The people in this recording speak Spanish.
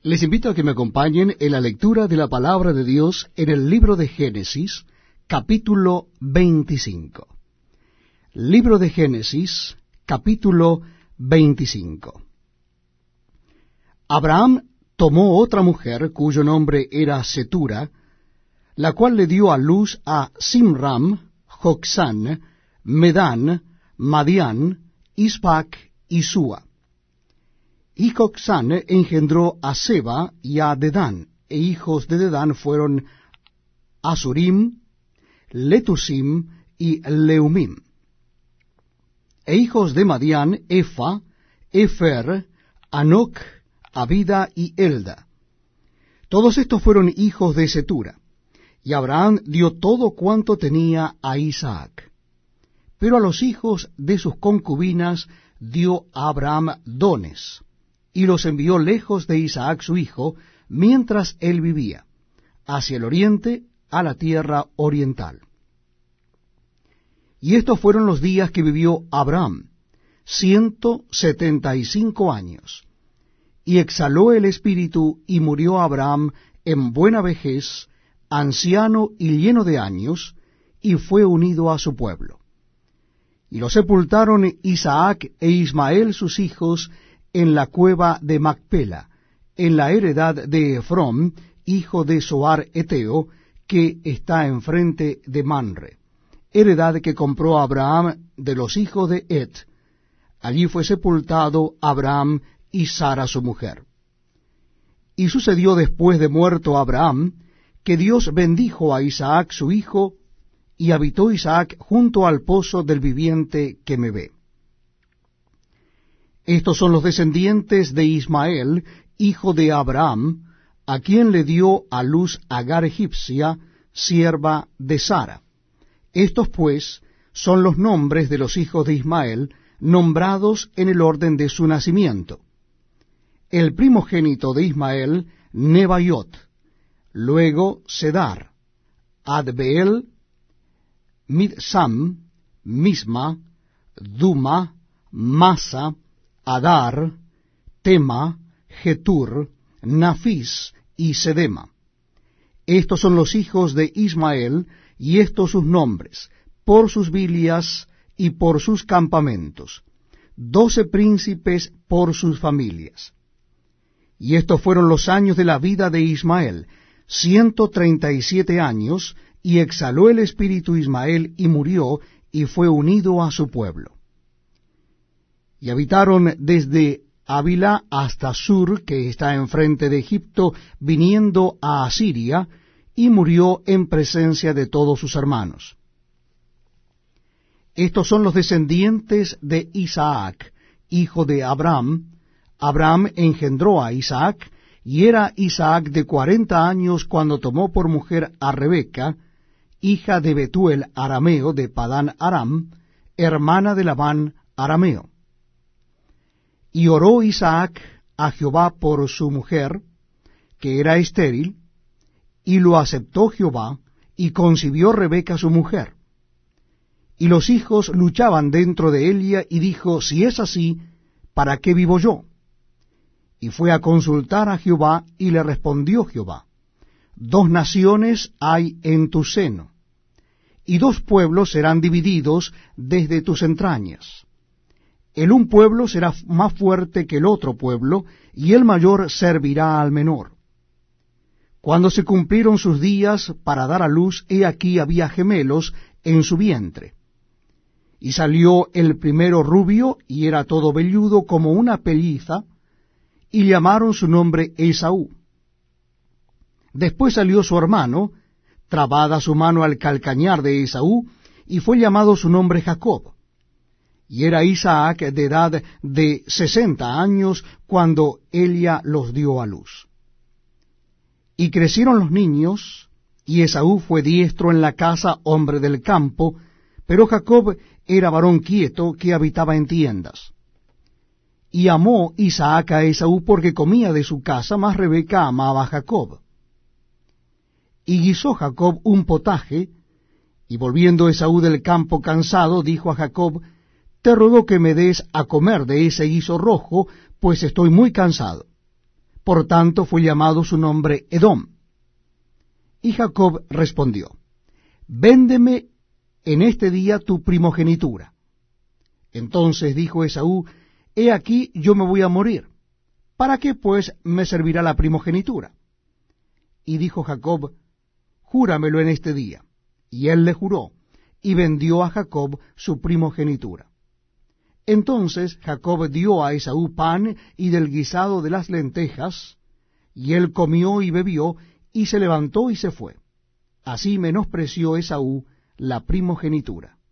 Les invito a que me acompañen en la lectura de la palabra de Dios en el libro de Génesis, capítulo 25. Libro de Génesis, capítulo 25. Abraham tomó otra mujer, cuyo nombre era Setura, la cual le dio a luz a Simram, Joksán, Medán, Madián, Ispac y Sua. Y Joksán engendró a Seba y a Dedán, e hijos de Dedán fueron Asurim, Letusim y Leumim. E hijos de Madián, Efa, Efer, Anoc, Abida y Elda. Todos estos fueron hijos de Setura, y Abraham dio todo cuanto tenía a Isaac. Pero a los hijos de sus concubinas dio a Abraham dones, y los envió lejos de Isaac su hijo, mientras él vivía, hacia el oriente, a la tierra oriental. Y estos fueron los días que vivió Abraham, 175 años. Y exhaló el espíritu, y murió Abraham en buena vejez, anciano y lleno de años, y fue unido a su pueblo. Y lo sepultaron Isaac e Ismael sus hijos en la cueva de Macpela, en la heredad de Efrón, hijo de Zoar Eteo, que está enfrente de Manre, heredad que compró Abraham de los hijos de Et. Allí fue sepultado Abraham y Sara su mujer. Y sucedió después de muerto Abraham, que Dios bendijo a Isaac su hijo, y habitó Isaac junto al pozo del viviente que me ve. Estos son los descendientes de Ismael, hijo de Abraham, a quien le dio a luz Agar egipcia, sierva de Sara. Estos, pues, son los nombres de los hijos de Ismael, nombrados en el orden de su nacimiento. El primogénito de Ismael, Nebaiot, luego Sedar, Adbeel, Midsam, Misma, Duma, Masa, Adar, Tema, Getur, Nafis y Sedema. Estos son los hijos de Ismael, y estos sus nombres, por sus villas y por sus campamentos, 12 príncipes por sus familias. Y estos fueron los años de la vida de Ismael, 137 años, y exhaló el espíritu Ismael, y murió, y fue unido a su pueblo. Y habitaron desde Ávila hasta Sur, que está enfrente de Egipto, viniendo a Asiria, y murió en presencia de todos sus hermanos. Estos son los descendientes de Isaac, hijo de Abraham. Abraham engendró a Isaac, y era Isaac de 40 años cuando tomó por mujer a Rebeca, hija de Betuel arameo de Padán Aram, hermana de Labán arameo. Y oró Isaac a Jehová por su mujer, que era estéril, y lo aceptó Jehová, y concibió Rebeca su mujer. Y los hijos luchaban dentro de ella, y dijo, si es así, ¿para qué vivo yo? Y fue a consultar a Jehová, y le respondió Jehová, 2 naciones hay en tu seno, y 2 pueblos serán divididos desde tus entrañas. El un pueblo será más fuerte que el otro pueblo, y el mayor servirá al menor. Cuando se cumplieron sus días para dar a luz, he aquí había gemelos en su vientre. Y salió el primero rubio, y era todo velludo como una pelliza, y llamaron su nombre Esaú. Después salió su hermano, trabada su mano al calcañar de Esaú, y fue llamado su nombre Jacob. Y era Isaac de edad de 60 años cuando Elia los dio a luz. Y crecieron los niños, y Esaú fue diestro en la casa, hombre del campo, pero Jacob era varón quieto que habitaba en tiendas. Y amó Isaac a Esaú porque comía de su casa, mas Rebeca amaba a Jacob. Y guisó Jacob un potaje, y volviendo Esaú del campo cansado, dijo a Jacob, te ruego que me des a comer de ese guiso rojo, pues estoy muy cansado. por tanto fue llamado su nombre Edom. Y Jacob respondió, véndeme en este día tu primogenitura. Entonces dijo Esaú, he aquí yo me voy a morir, ¿para qué pues me servirá la primogenitura? Y dijo Jacob, júramelo en este día. Y él le juró, y vendió a Jacob su primogenitura. Entonces Jacob dio a Esaú pan y del guisado de las lentejas, y él comió y bebió, y se levantó y se fue. Así menospreció Esaú la primogenitura.